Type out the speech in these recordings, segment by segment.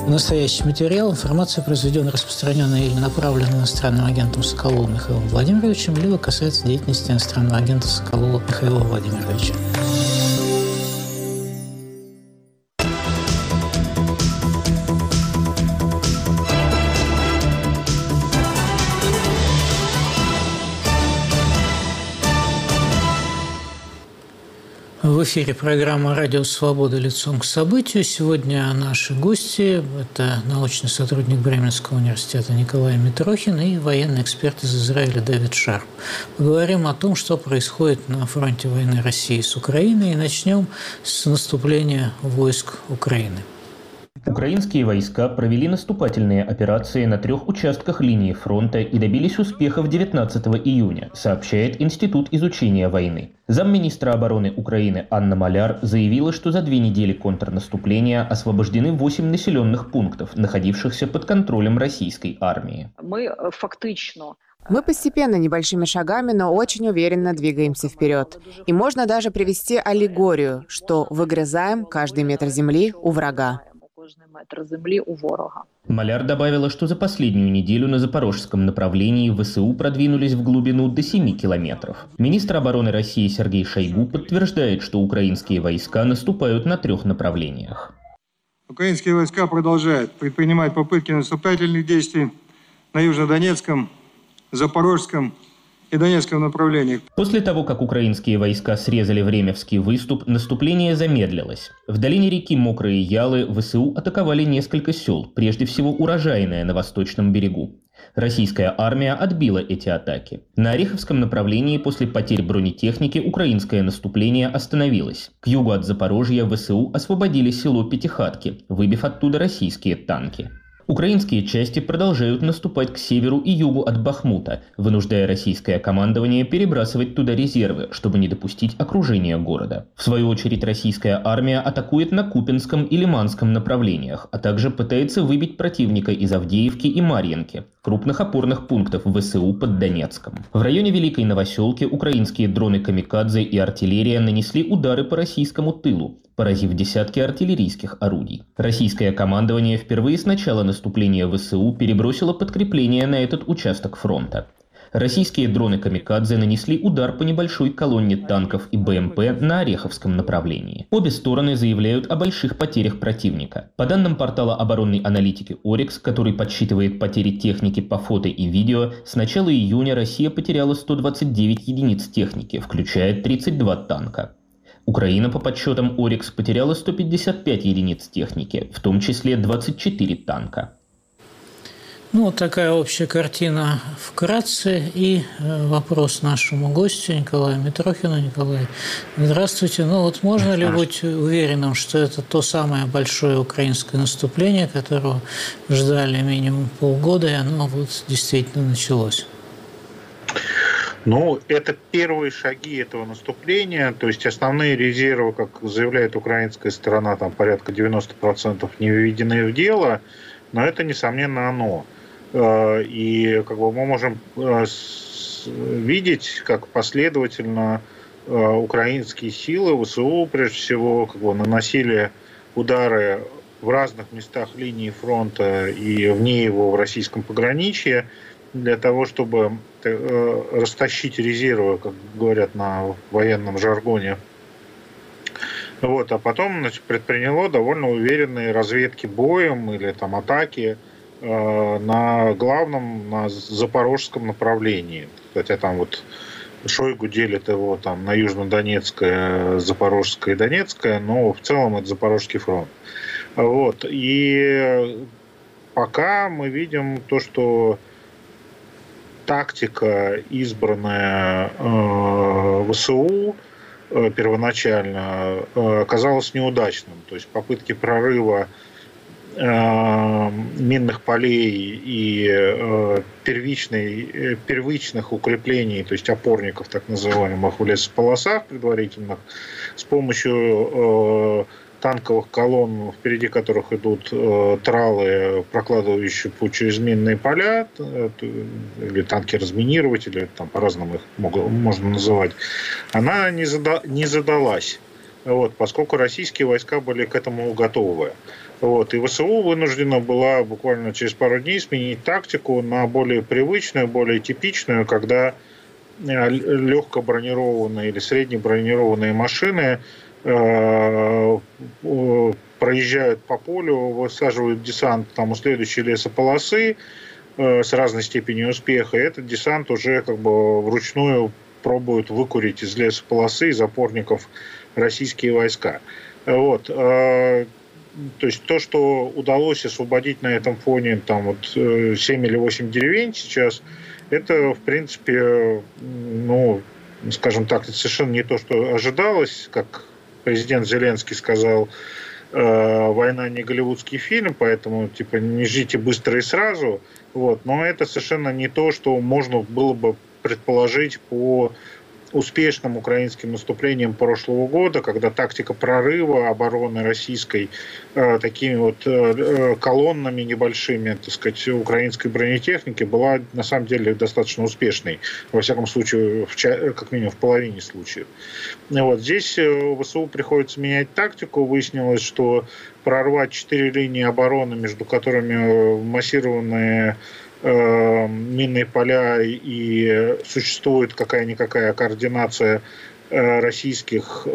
Настоящий материал, информация, произведенная, распространенная или направленная иностранным агентом Соколовым Михаилом Владимировичем, либо касается деятельности иностранного агента Соколова Михаила Владимировича. В эфире программа «Радио Свобода. Лицом к событию». Сегодня наши гости – это научный сотрудник Бременского университета Николай Митрохин и военный эксперт из Израиля Дэвид Шарп. Поговорим о том, что происходит на фронте войны России с Украиной, и начнем с наступления войск Украины. Украинские войска провели наступательные операции на 3 участках линии фронта и добились успехов 19 июня, сообщает Институт изучения войны. Замминистра обороны Украины Анна Маляр заявила, что за 2 недели контрнаступления освобождены 8 населенных пунктов, находившихся под контролем российской армии. Мы постепенно, небольшими шагами, но очень уверенно двигаемся вперед. И можно даже привести аллегорию, что выгрызаем каждый метр земли у врага. Маляр добавила, что за последнюю неделю на запорожском направлении ВСУ продвинулись в глубину до 7 километров. Министр обороны России Сергей Шойгу подтверждает, что украинские войска наступают на 3 направлениях. Украинские войска продолжают предпринимать попытки наступательных действий на Южнодонецком, Запорожском и Донецком направлениях. После того, как украинские войска срезали Времевский выступ, наступление замедлилось. В долине реки Мокрые Ялы ВСУ атаковали несколько сел, прежде всего Урожайное на восточном берегу. Российская армия отбила эти атаки. На Ореховском направлении после потерь бронетехники украинское наступление остановилось. К югу от Запорожья ВСУ освободили село Пятихатки, выбив оттуда российские танки. Украинские части продолжают наступать к северу и югу от Бахмута, вынуждая российское командование перебрасывать туда резервы, чтобы не допустить окружения города. В свою очередь, российская армия атакует на Купинском и Лиманском направлениях, а также пытается выбить противника из Авдеевки и Марьинки, крупных опорных пунктов ВСУ под Донецком. В районе Великой Новоселки украинские дроны «Камикадзе» и артиллерия нанесли удары по российскому тылу, поразив десятки артиллерийских орудий. Российское командование впервые с начала наступления ВСУ перебросило подкрепление на этот участок фронта. Российские дроны «Камикадзе» нанесли удар по небольшой колонне танков и БМП на Ореховском направлении. Обе стороны заявляют о больших потерях противника. По данным портала оборонной аналитики «Орикс», который подсчитывает потери техники по фото и видео, с начала июня Россия потеряла 129 единиц техники, включая 32 танка. Украина, по подсчетам «Орикс», потеряла 155 единиц техники, в том числе 24 танка. Вот такая общая картина вкратце. И вопрос нашему гостю Николаю Митрохину. Николай, здравствуйте. Можно ли быть уверенным, что это то самое большое украинское наступление, которого ждали минимум полгода, и оно действительно началось? Это первые шаги этого наступления, то есть основные резервы, как заявляет украинская сторона, там порядка 90% не введены в дело, но это, несомненно, оно. И мы можем видеть, как последовательно украинские силы, ВСУ, прежде всего, наносили удары в разных местах линии фронта и вне его в российском пограничье, для того, чтобы растащить резервы, как говорят на военном жаргоне. А потом предприняло довольно уверенные разведки боем или атаки на главном, на запорожском направлении. Хотя там Шойгу делит его на Южнодонецкое, Запорожское и Донецкое, но в целом это Запорожский фронт. И пока мы видим то, что тактика, избранная ВСУ первоначально, оказалась неудачным. То есть попытки прорыва минных полей и первичных укреплений, то есть опорников так называемых в лесополосах предварительных, с помощью танковых колонн, впереди которых идут тралы, прокладывающие путь через минные поля, или танки-разминирователи, по-разному их можно называть, она не задалась. вот, поскольку российские войска были к этому готовы. Вот, и ВСУ вынуждена была буквально через пару дней сменить тактику на более привычную, более типичную, когда легко бронированные или средне бронированные машины проезжают по полю, высаживают десант там у следующей лесополосы с разной степенью успеха, и этот десант уже как бы вручную пробуют выкурить из лесополосы, из опорников российские войска. Вот. То есть то, что удалось освободить на этом фоне там вот 7 или 8 деревень сейчас, это, в принципе, ну, скажем так, это совершенно не то, что ожидалось, как президент Зеленский сказал, война не голливудский фильм, поэтому типа не ждите быстро и сразу. Вот. Но это совершенно не то, что можно было бы предположить по успешным украинским наступлением прошлого года, когда тактика прорыва обороны российской такими вот колоннами небольшими, так сказать, украинской бронетехники была на самом деле достаточно успешной. Во всяком случае, как минимум в половине случаев. Вот. Здесь ВСУ приходится менять тактику. Выяснилось, что прорвать 4 линии обороны, между которыми массированные минные поля и существует какая-никакая координация российских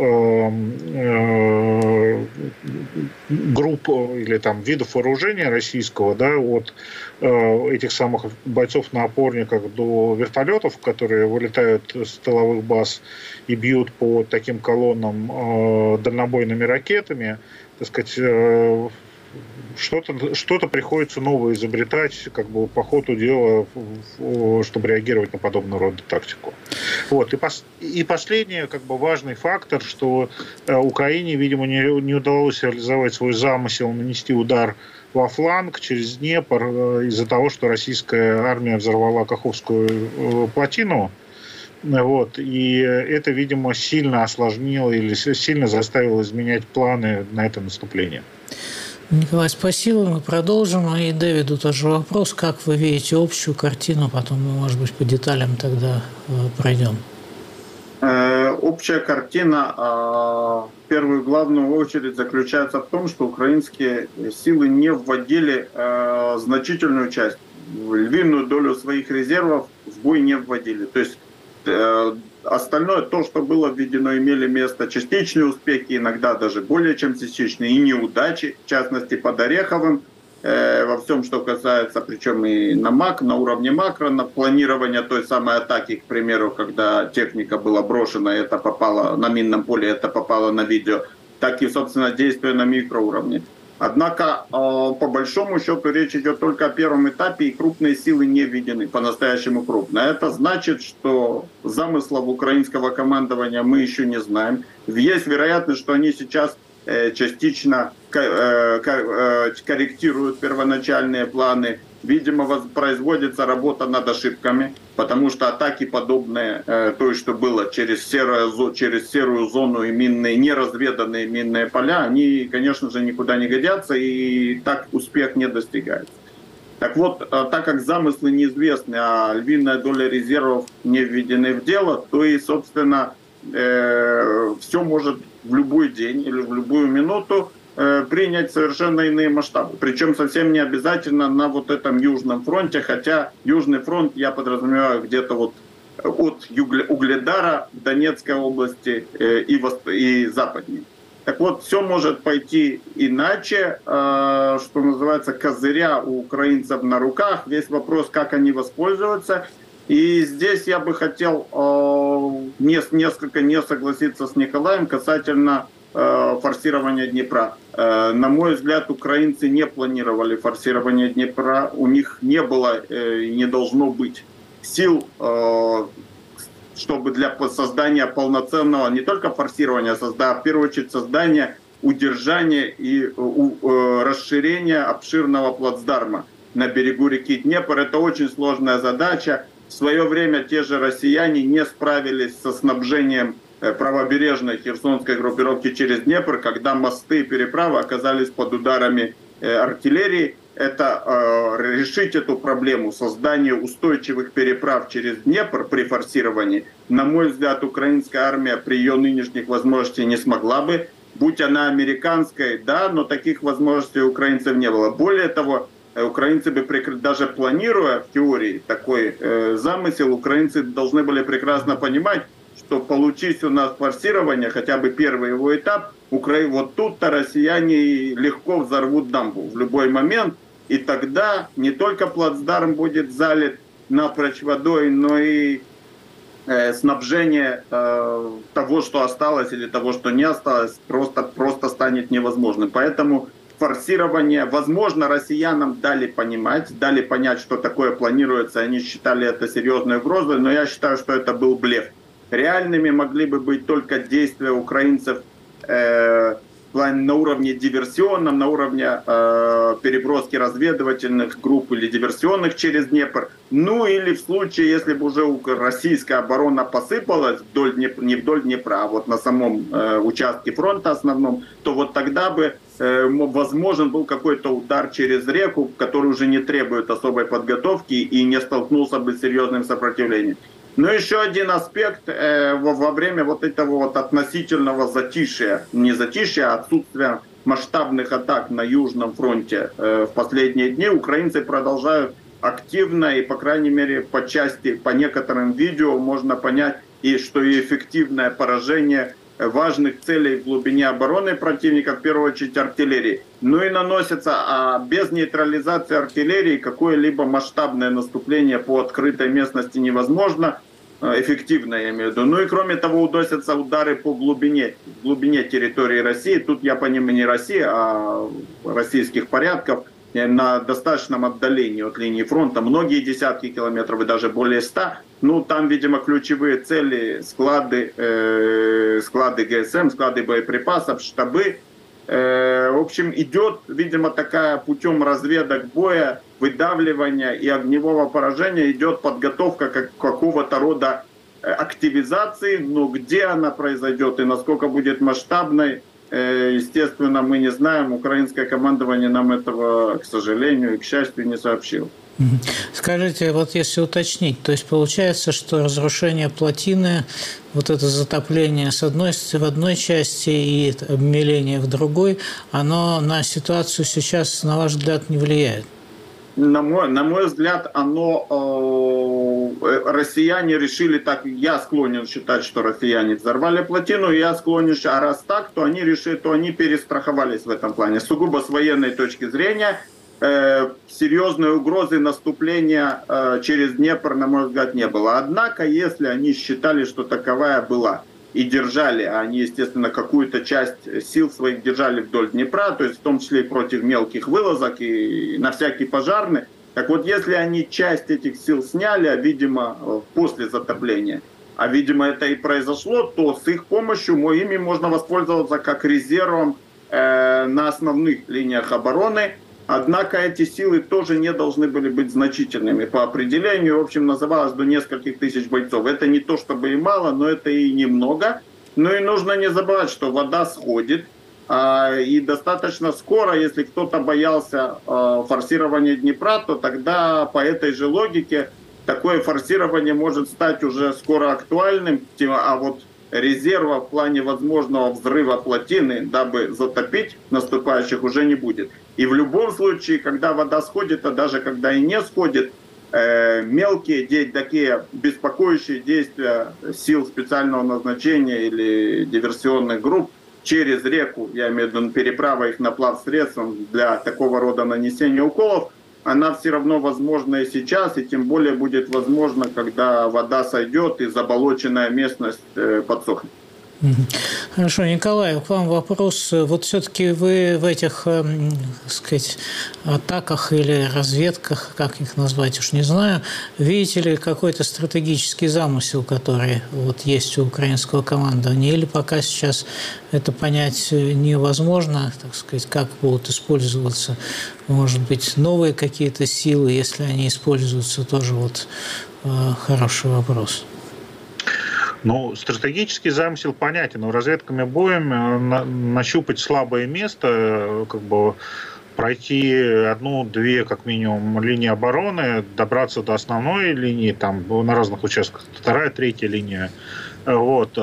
групп или там видов вооружения российского, да, от этих самых бойцов на опорниках до вертолетов, которые вылетают с тыловых баз и бьют по таким колоннам дальнобойными ракетами, так сказать, что-то приходится новое изобретать, как бы по ходу дела, чтобы реагировать на подобного рода тактику. Вот. И последний, как бы важный фактор, что Украине, видимо, не удалось реализовать свой замысел нанести удар во фланг через Днепр из-за того, что российская армия взорвала Каховскую плотину. Вот. И это, видимо, сильно осложнило или сильно заставило изменять планы на это наступление. Николай, спасибо. Мы продолжим. И Дэвиду тоже вопрос. Как вы видите общую картину? Потом мы, может быть, по деталям тогда пройдем. Общая картина, в первую главную очередь, заключается в том, что украинские силы не вводили значительную часть, львиную долю своих резервов в бой не вводили. То есть остальное, то, что было введено, имели место частичные успехи, иногда даже более чем частичные, и неудачи, в частности, под Ореховым, во всем, что касается, причем и на уровне макро, на планирование той самой атаки, к примеру, когда техника была брошена, это попало на минном поле, это попало на видео, так и, собственно, действия на микроуровне. Однако, по большому счету, речь идет только о первом этапе, и крупные силы не введены, по-настоящему крупные. Это значит, что замыслов украинского командования мы еще не знаем. Есть вероятность, что они сейчас частично корректируют первоначальные планы. Видимо, производится работа над ошибками, потому что атаки, подобные той, что было через серую зону и минные, неразведанные минные поля, они, конечно же, никуда не годятся, и так успех не достигается. Так вот, так как замыслы неизвестны, а львиная доля резервов не введены в дело, то и, собственно, все может в любой день или в любую минуту принять совершенно иные масштабы. Причем совсем не обязательно на вот этом Южном фронте, хотя Южный фронт я подразумеваю где-то вот от Угледара в Донецкой области и западнее. Так вот, все может пойти иначе, что называется, козыря у украинцев на руках. Весь вопрос, как они воспользуются. И здесь я бы хотел несколько не согласиться с Николаем касательно форсирования Днепра. На мой взгляд, украинцы не планировали форсирование Днепра. У них не было и не должно быть сил, чтобы для создания полноценного не только форсирования, а в первую очередь создания, удержания и расширения обширного плацдарма на берегу реки Днепр. Это очень сложная задача. В свое время те же россияне не справились со снабжением правобережной херсонской группировки через Днепр, когда мосты и переправы оказались под ударами артиллерии. это решить эту проблему, создание устойчивых переправ через Днепр при форсировании, на мой взгляд, украинская армия при ее нынешних возможностях не смогла бы. Будь она американской, да, но таких возможностей у украинцев не было. Более того, украинцы бы, даже планируя в теории такой замысел, украинцы должны были прекрасно понимать, что получись у нас форсирование, хотя бы первый его этап, вот тут-то россияне легко взорвут дамбу в любой момент, и тогда не только плацдарм будет залит напрочь водой, но и снабжение того, что осталось или того, что не осталось, просто станет невозможным. Поэтому форсирование, возможно, россиянам дали понять, что такое планируется, они считали это серьезной угрозой, но я считаю, что это был блеф. Реальными могли бы быть только действия украинцев на уровне диверсионном, на уровне переброски разведывательных групп или диверсионных через Днепр. Ну или в случае, если бы уже российская оборона посыпалась не вдоль Днепра, а вот на самом участке фронта основном, то вот тогда бы возможен был какой-то удар через реку, который уже не требует особой подготовки и не столкнулся бы с серьезным сопротивлением. Но еще один аспект во время вот этого вот относительного затишья, не затишья, а отсутствия масштабных атак на Южном фронте в последние дни, украинцы продолжают активно, и, по крайней мере, по некоторым видео можно понять, что и эффективное поражение важных целей в глубине обороны противника, в первую очередь артиллерии. Ну и наносится, а без нейтрализации артиллерии какое-либо масштабное наступление по открытой местности невозможно, эффективно я имею в виду. Ну и кроме того, удосятся удары по глубине территории России. Тут я понимаю не России, а российских порядков на достаточном отдалении от линии фронта, многие десятки километров и даже более 100. Ну, там, видимо, ключевые цели, склады ГСМ, склады боеприпасов, штабы. В общем, идет, видимо, такая путем разведок боя, выдавливания и огневого поражения, идет подготовка какого-то рода активизации, но где она произойдет и насколько будет масштабной, естественно, мы не знаем. Украинское командование нам этого, к сожалению и к счастью, не сообщило. Скажите, вот если уточнить, то есть получается, что разрушение плотины, вот это затопление в одной части и обмеление в другой, оно на ситуацию сейчас, на ваш взгляд, не влияет? На мой взгляд, россияне решили так, я склонен считать, что россияне взорвали плотину, я склонен, а раз так, то они перестраховались в этом плане. Сугубо с военной точки зрения, серьезной угрозы наступления через Днепр, на мой взгляд, не было. Однако, если они считали, что таковая была, и держали, а они, естественно, какую-то часть сил своих держали вдоль Днепра, то есть в том числе и против мелких вылазок и на всякий пожарный. Так вот, если они часть этих сил сняли, видимо, после затопления, а видимо это и произошло, то с их помощью ими можно воспользоваться как резервом на основных линиях обороны. Однако эти силы тоже не должны были быть значительными по определению. В общем, называлось до нескольких тысяч бойцов. Это не то чтобы и мало, но это и немного. Но и нужно не забывать, что вода сходит. И достаточно скоро, если кто-то боялся форсирования Днепра, то тогда по этой же логике такое форсирование может стать уже скоро актуальным. А вот резерва в плане возможного взрыва плотины, дабы затопить наступающих, уже не будет. И в любом случае, когда вода сходит, а даже когда и не сходит, мелкие такие беспокоящие действия сил специального назначения или диверсионных групп через реку, я имею в виду переправа их на плавсредством для такого рода нанесения уколов, она все равно возможна и сейчас, и тем более будет возможно, когда вода сойдет и заболоченная местность подсохнет. Хорошо, Николай, к вам вопрос. Вот все-таки вы в этих, так сказать, атаках или разведках, как их назвать, уж не знаю, видите ли какой-то стратегический замысел, который вот есть у украинского командования, или пока сейчас это понять невозможно, так сказать, как будут использоваться, может быть, новые какие-то силы, если они используются, тоже вот хороший вопрос. Ну, стратегический замысел понятен. Но разведками боем нащупать слабое место, пройти одну-две, как минимум, линии обороны, добраться до основной линии, там на разных участках, вторая, третья линия, вот,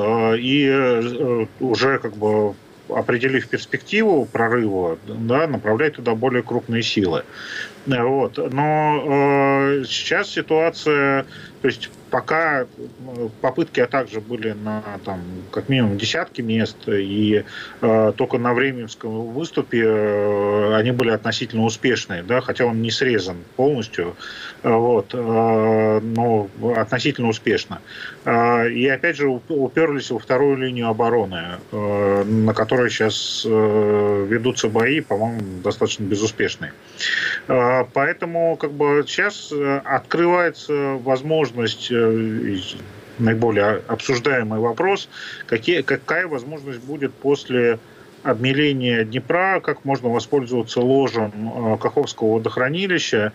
и уже как бы определив перспективу прорыва, да, направлять туда более крупные силы. Вот. Но сейчас ситуация, то есть пока попытки также были на там, как минимум десятки мест, и только на Временском выступе они были относительно успешные, да, хотя он не срезан полностью, вот, но относительно успешно. И опять же уперлись во вторую линию обороны, на которой сейчас ведутся бои, по-моему, достаточно безуспешные. Поэтому как бы сейчас открывается возможность, наиболее обсуждаемый вопрос, какая возможность будет после обмеления Днепра, как можно воспользоваться ложем Каховского водохранилища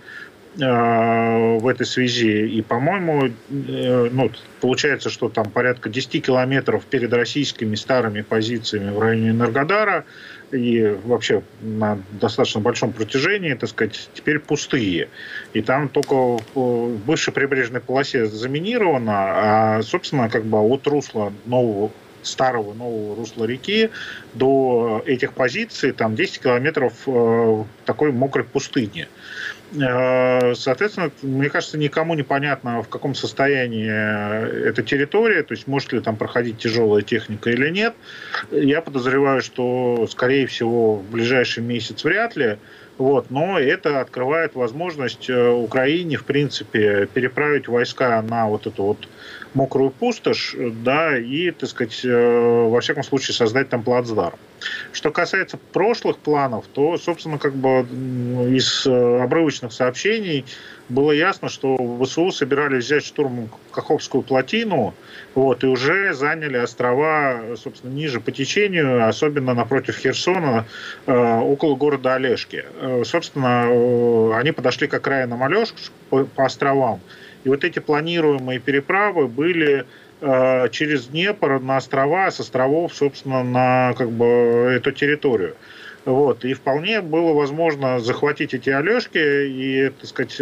в этой связи. И, по-моему, получается, что там порядка 10 километров перед российскими старыми позициями в районе Энергодара и вообще на достаточно большом протяжении, так сказать, теперь пустые. И там только в бывшей прибрежной полосе заминировано, а, собственно, как бы от русла старого нового русла реки до этих позиций там 10 километров такой мокрой пустыни. Соответственно, мне кажется, никому не понятно, в каком состоянии эта территория, то есть может ли там проходить тяжелая техника или нет. Я подозреваю, что, скорее всего, в ближайший месяц вряд ли. Вот, но это открывает возможность Украине, в принципе, переправить войска на вот эту вот мокрую пустошь, да, и, так сказать, во всяком случае создать там плацдарм. Что касается прошлых планов, то, собственно, как бы из обрывочных сообщений было ясно, что ВСУ собирались взять штурмом Каховскую плотину, вот, и уже заняли острова, собственно, ниже по течению, особенно напротив Херсона, около города Олешки. Собственно, они подошли к окраинам Олешки по островам. И вот эти планируемые переправы были через Днепр на острова, с островов, собственно, на как бы эту территорию. Вот. И вполне было возможно захватить эти Олешки и, так сказать,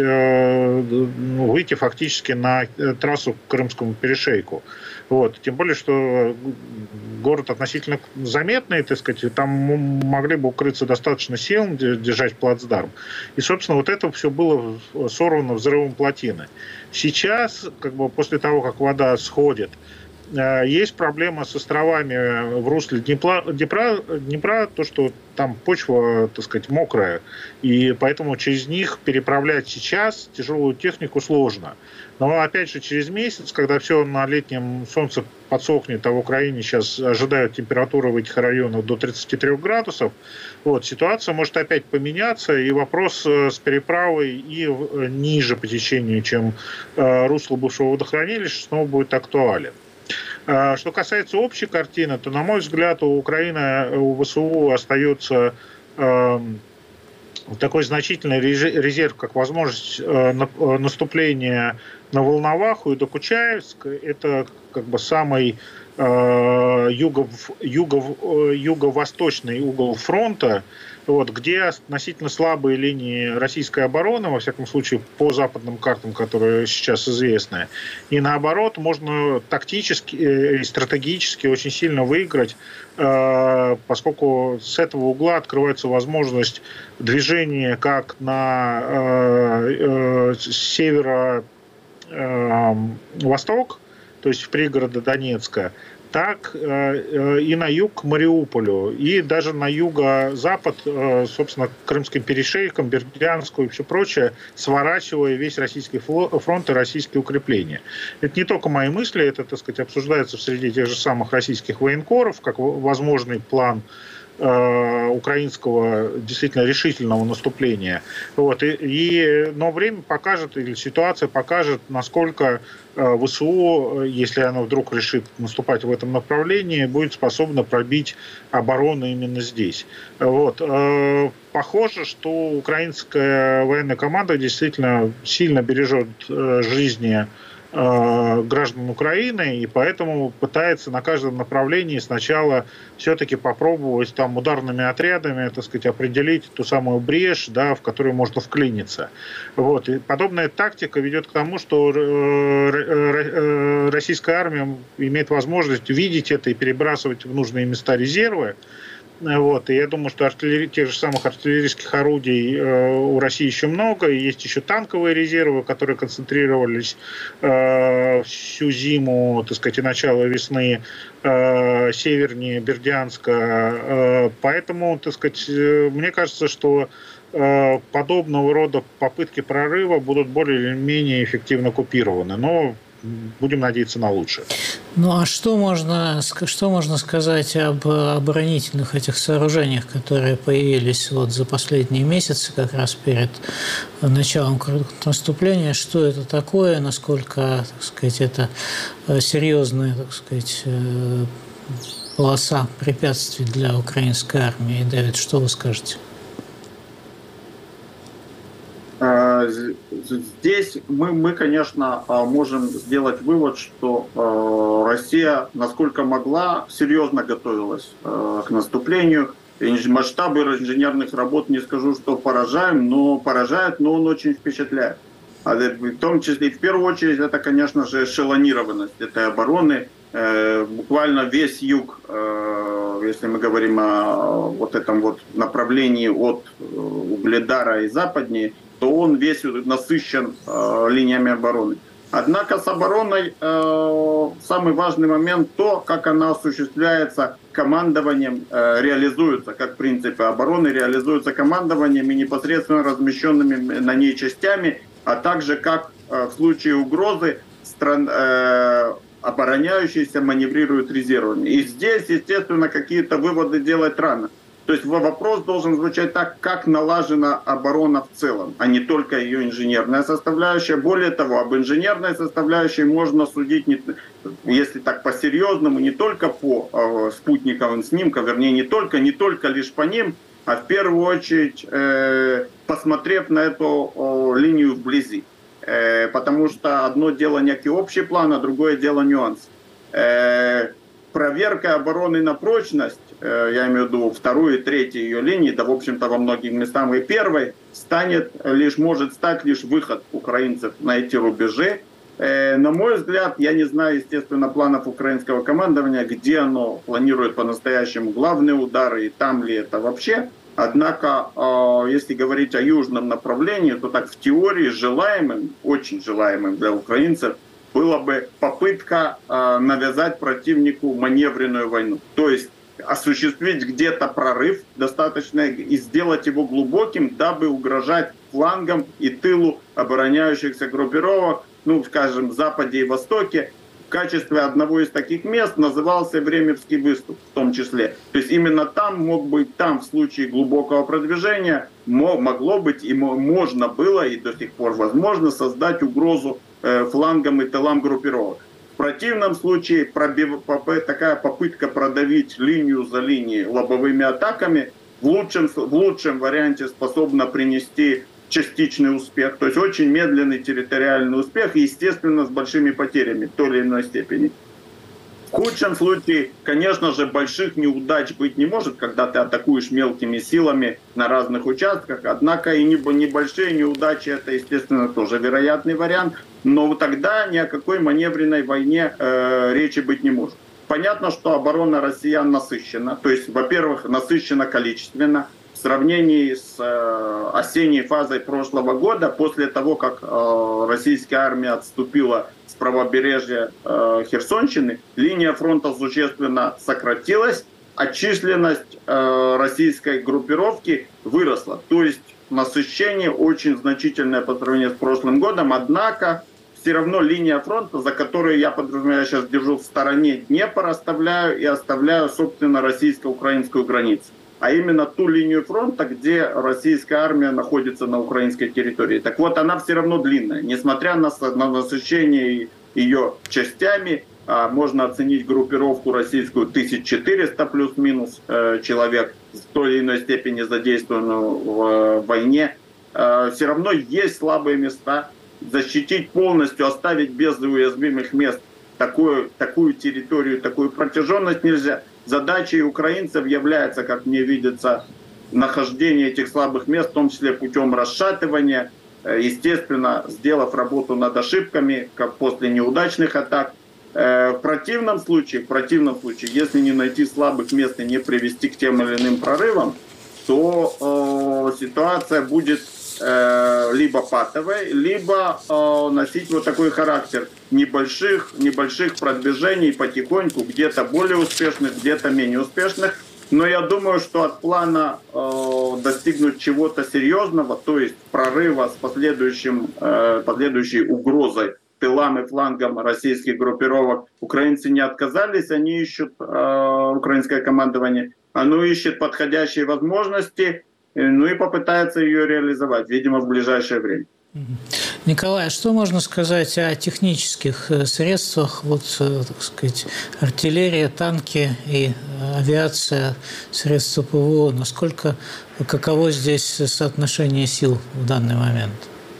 выйти фактически на трассу к Крымскому перешейку. Вот. Тем более, что город относительно заметный, так сказать, там могли бы укрыться достаточно сил, держать плацдарм. И, собственно, вот это все было сорвано взрывом плотины. Сейчас, как бы после того, как вода сходит, есть проблема с островами в русле Днепра, то, что там почва, так сказать, мокрая, и поэтому через них переправлять сейчас тяжелую технику сложно. Но, опять же, через месяц, когда все на летнем солнце подсохнет, а в Украине сейчас ожидают температуры в этих районах до 33 градусов, вот, ситуация может опять поменяться, и вопрос с переправой и ниже по течению, чем русло бывшего водохранилища, снова будет актуален. Что касается общей картины, то, на мой взгляд, у Украины, у ВСУ остается такой значительный резерв, как возможность наступления на Волноваху и Докучаевск. Это как бы самый юго-восточный угол фронта, вот, где относительно слабые линии российской обороны, во всяком случае, по западным картам, которые сейчас известны. И наоборот, можно тактически и стратегически очень сильно выиграть, поскольку с этого угла открывается возможность движения как на северо-восток, то есть в пригороды Донецка, так и на юг к Мариуполю, и даже на юго-запад, собственно, Крымским перешейком, Бердянскую и все прочее, сворачивая весь российский фронт и российские укрепления. Это не только мои мысли, это, так сказать, обсуждается в среде тех же самых российских военкоров, как возможный план украинского действительно решительного наступления. Вот. Но время покажет, или ситуация покажет, насколько ВСУ, если оно вдруг решит наступать в этом направлении, будет способно пробить оборону именно здесь. Вот. Похоже, что украинская военная команда действительно сильно бережет жизни граждан Украины, и поэтому пытается на каждом направлении сначала все-таки попробовать там ударными отрядами, так сказать, определить ту самую брешь, да, в которую можно вклиниться. Вот. И подобная тактика ведет к тому, что российская армия имеет возможность видеть это и перебрасывать в нужные места резервы. Вот. И я думаю, что тех же самых артиллерийских орудий у России еще много. И есть еще танковые резервы, которые концентрировались всю зиму, так сказать, и начало весны севернее Бердянска. Поэтому, так сказать, мне кажется, что подобного рода попытки прорыва будут более или менее эффективно купированы. Но будем надеяться на лучшее. Ну а что можно сказать об оборонительных этих сооружениях, которые появились вот за последние месяцы, как раз перед началом контрнаступления? Что это такое, насколько, так сказать, это серьезная, так сказать, полоса препятствий для украинской армии? Давид, что вы скажете? Здесь мы, конечно, можем сделать вывод, что Россия, насколько могла, серьезно готовилась к наступлению. Масштабы инженерных работ, не скажу, что поражает, но он очень впечатляет. В том числе, в первую очередь, это, конечно же, эшелонированность этой обороны. Буквально весь юг, если мы говорим о вот этом вот направлении от Угледара и западнее, то он весь насыщен линиями обороны. Однако с обороной самый важный момент то, как она осуществляется командованием, реализуется, как принципы обороны реализуются командованием и непосредственно размещенными на ней частями, а также как в случае угрозы обороняющиеся маневрируют резервами. И здесь, естественно, какие-то выводы делать рано. То есть вопрос должен звучать так, как налажена оборона в целом, а не только ее инженерная составляющая. Более того, об инженерной составляющей можно судить, если так по-серьезному, не только по спутниковым снимкам, вернее, не только лишь по ним, а в первую очередь посмотрев на эту линию вблизи. Потому что одно дело некий общий план, а другое дело нюанс. Проверка обороны на прочность, я имею в виду вторую и третью ее линии, да, в общем-то, во многих местах и первой, может стать лишь выход украинцев на эти рубежи. На мой взгляд, я не знаю, естественно, планов украинского командования, где оно планирует по-настоящему главные удары, и там ли это вообще. Однако, если говорить о южном направлении, то так в теории желаемым, очень желаемым для украинцев, была бы попытка навязать противнику маневренную войну. То есть осуществить где-то прорыв достаточно и сделать его глубоким, дабы угрожать флангам и тылу обороняющихся группировок, скажем, в Западе и Востоке. В качестве одного из таких мест назывался Времевский выступ в том числе. То есть именно там в случае глубокого продвижения могло быть и можно было, и до сих пор возможно, создать угрозу флангам и тылам группировок. В противном случае такая попытка продавить линию за линией лобовыми атаками в лучшем варианте способна принести частичный успех, то есть очень медленный территориальный успех, естественно, с большими потерями в той или иной степени. В худшем случае, конечно же, больших неудач быть не может, когда ты атакуешь мелкими силами на разных участках, однако и небольшие неудачи — это, естественно, тоже вероятный вариант, но тогда ни о какой маневренной войне речи быть не может. Понятно, что оборона россиян насыщена, то есть, во-первых, насыщена количественно. В сравнении с осенней фазой прошлого года, после того, как российская армия отступила с правобережья Херсонщины, линия фронта существенно сократилась, а численность российской группировки выросла. То есть насыщение очень значительное по сравнению с прошлым годом, однако все равно линия фронта, за которую я подразумеваю, сейчас держу в стороне Днепр, оставляю, собственно, российско-украинскую границу. А именно ту линию фронта, где российская армия находится на украинской территории. Так вот, она все равно длинная. Несмотря на насыщение ее частями, можно оценить группировку российскую 1400 плюс-минус человек, в той или иной степени задействованную в войне. Все равно есть слабые места. защитить полностью, оставить без уязвимых мест такую территорию, такую протяженность нельзя. Задачей украинцев является, как мне видится, нахождение этих слабых мест, в том числе путем расшатывания, естественно, сделав работу над ошибками, как после неудачных атак. В противном случае, если не найти слабых мест и не привести к тем или иным прорывам, то ситуация будет либо патовой, либо носить вот такой характер небольших продвижений потихоньку, где-то более успешных, где-то менее успешных. Но я думаю, что от плана достигнуть чего-то серьезного, то есть прорыва с последующей угрозой тылам и флангам российских группировок, украинцы не отказались, они ищут, украинское командование, оно ищет подходящие возможности, ну и попытается ее реализовать, видимо, в ближайшее время. Николай, что можно сказать о технических средствах, вот, так сказать, артиллерия, танки и авиация, средства ПВО, каково здесь соотношение сил в данный момент?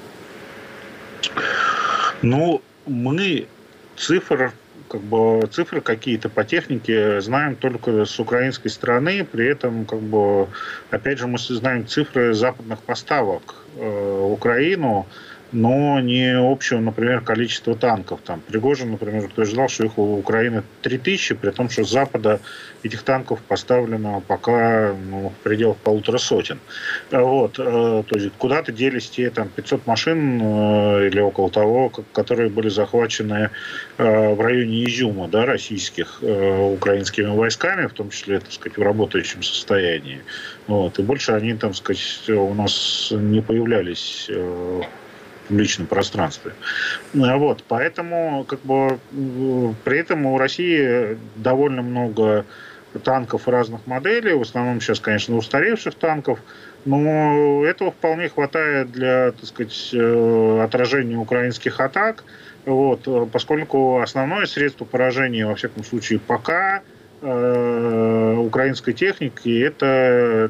Ну, мы цифры какие-то по технике знаем только с украинской стороны, при этом, опять же, мы знаем цифры западных поставок в Украину, но не общего, например, количества танков. Там Пригожин, например, утверждал, что их у Украины 3000, при том, что с Запада этих танков поставлено пока в пределах 150. Вот. То есть куда-то делись те 500 машин или около того, которые были захвачены в районе Изюма, да, российских украинскими войсками, в том числе, так сказать, в работающем состоянии. Вот. И больше они, так сказать, у нас не появлялись в публичном пространстве. Вот, поэтому при этом у России довольно много танков разных моделей, в основном сейчас, конечно, устаревших танков, но этого вполне хватает для, так сказать, отражения украинских атак, вот, поскольку основное средство поражения, во всяком случае, пока украинской техники — это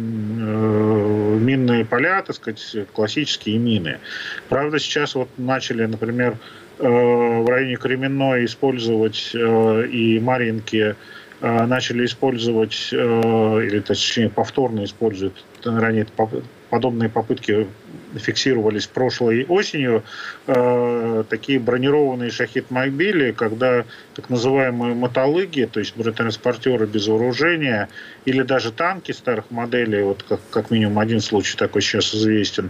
минные поля, так сказать, классические мины. Правда, сейчас вот начали, например, в районе Кременной использовать и Марьинки начали использовать, или точнее повторно используют, ранее подобные попытки фиксировались прошлой осенью, такие бронированные шахид-мобили, когда так называемые мотолыги, то есть бронетранспортеры без вооружения, или даже танки старых моделей, вот как минимум один случай такой сейчас известен,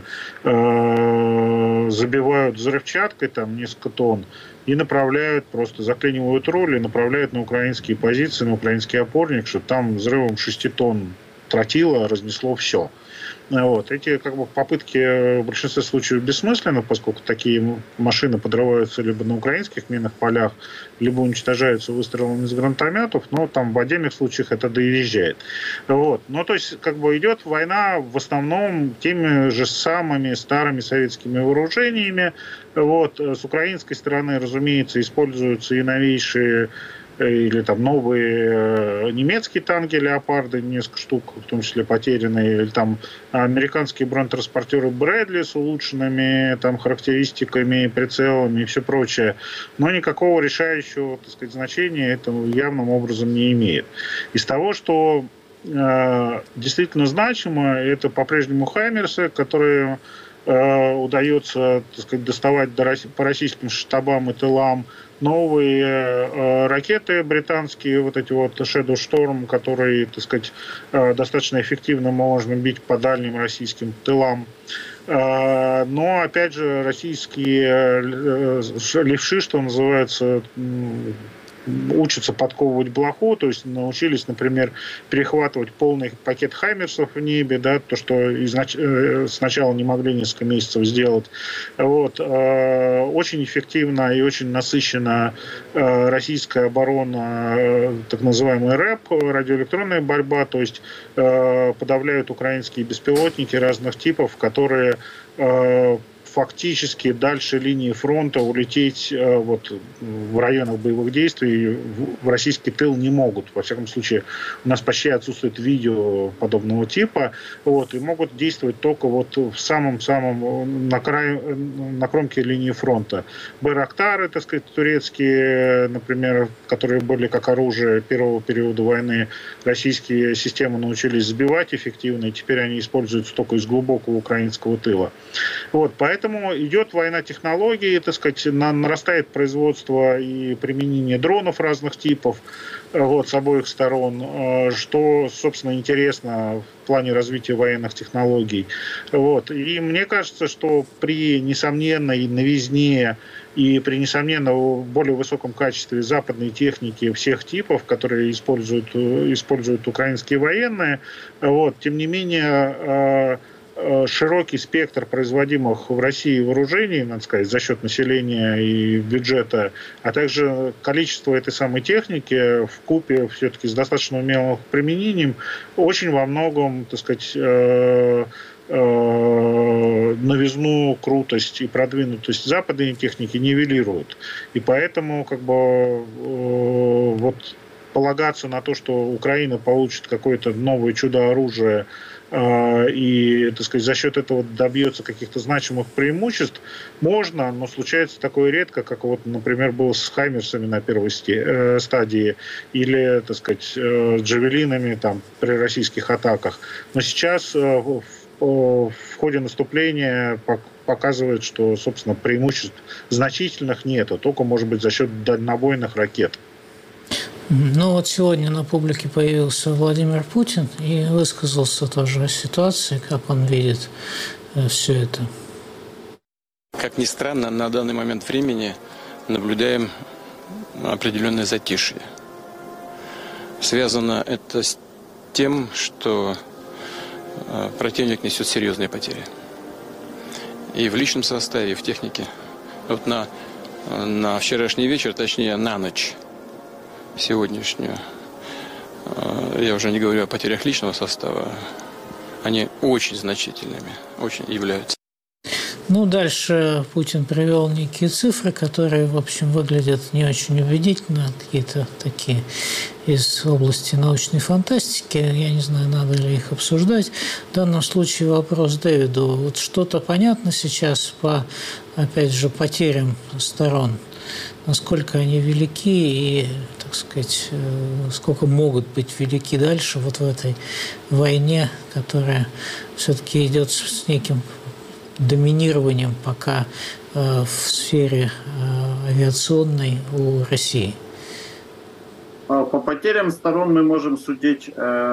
забивают взрывчаткой там несколько тонн и направляют, просто заклинивают руль и направляют на украинские позиции, на украинский опорник, что там взрывом 6 тонн тротила разнесло все. Вот. Эти попытки в большинстве случаев бессмысленны, поскольку такие машины подрываются либо на украинских минных полях, либо уничтожаются выстрелами из гранатометов, но там в отдельных случаях это доезжает. Вот. Ну, то есть, идет война в основном теми же самыми старыми советскими вооружениями. Вот. С украинской стороны, разумеется, используются и новейшие или там новые немецкие танки «Леопарды», несколько штук, в том числе потерянные, или там американские бронетранспортеры «Брэдли» с улучшенными там характеристиками, прицелами и все прочее. Но никакого решающего, так сказать, значения это явным образом не имеет. Из того, что действительно значимо, это по-прежнему «Хаймерсы», которые удается, так сказать, доставать по российским штабам и тылам, новые ракеты британские, вот эти вот Shadow Storm, которые, так сказать, достаточно эффективно можно бить по дальним российским тылам. Но, опять же, российские левши, что называется, учатся подковывать блоху, то есть научились, например, перехватывать полный пакет «Хаймерсов» в небе, да, то, что сначала не могли несколько месяцев сделать. Вот. Очень эффективно и очень насыщена российская оборона, так называемый РЭП, радиоэлектронная борьба, то есть подавляют украинские беспилотники разных типов, которые фактически дальше линии фронта улететь вот в районах боевых действий в российский тыл не могут. Во всяком случае, у нас почти отсутствует видео подобного типа, вот, и могут действовать только вот в самом-самом на кромке линии фронта. Байрактары, так сказать, турецкие, например, которые были как оружие первого периода войны, российские системы научились сбивать эффективно, и теперь они используются только из глубокого украинского тыла. Вот, поэтому идет война технологий, так сказать, нарастает производство и применение дронов разных типов, вот, с обоих сторон, что, собственно, интересно в плане развития военных технологий. Вот. И мне кажется, что при несомненной новизне и при несомненно более высоком качестве западной техники всех типов, которые используют украинские военные, вот, тем не менее, широкий спектр производимых в России вооружений, надо сказать, за счет населения и бюджета, а также количество этой самой техники вкупе все-таки с достаточно умелым применением очень во многом, так сказать, новизну, крутость и продвинутость западной техники нивелируют. И поэтому как бы вот полагаться на то, что Украина получит какое-то новое чудо-оружие и, так сказать, за счет этого добьется каких-то значимых преимуществ, можно, но случается такое редко, как вот, например, было с «Хаймерсами» на первой стадии или, так сказать, джавелинами там, при российских атаках. Но сейчас в ходе наступления показывает, что, собственно, преимуществ значительных нет, а только, может быть, за счет дальнобойных ракет. Ну вот сегодня на публике появился Владимир Путин и высказался тоже о ситуации, как он видит все это. Как ни странно, на данный момент времени наблюдаем определенное затишье. Связано это с тем, что противник несет серьезные потери. И в личном составе, и в технике. Вот на вчерашний вечер, точнее на ночь сегодняшнюю, я уже не говорю о потерях личного состава, они очень значительными, очень являются. Ну, дальше Путин привел некие цифры, которые, в общем, выглядят не очень убедительно, какие-то такие из области научной фантастики. Я не знаю, надо ли их обсуждать. В данном случае вопрос Дэвиду. Вот что-то понятно сейчас по, опять же, потерям сторон? Насколько они велики и, так сказать, сколько могут быть велики дальше вот в этой войне, которая все-таки идет с неким доминированием пока в сфере авиационной у России? По потерям сторон мы можем судить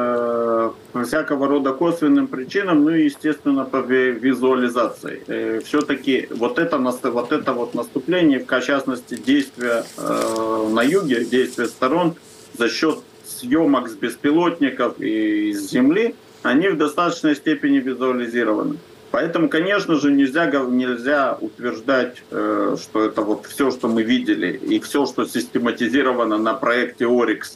по всякого рода косвенным причинам, ну и, естественно, по визуализации. Все-таки вот это наступление, в частности, действия на юге, действия сторон за счет съемок с беспилотников и с земли, они в достаточной степени визуализированы. Поэтому, конечно же, нельзя утверждать, что это вот все, что мы видели, и все, что систематизировано на проекте «Орикс»,